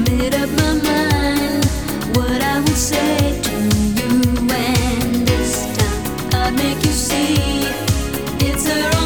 made up my mind what I would say to you, and this time I'd make you see it's a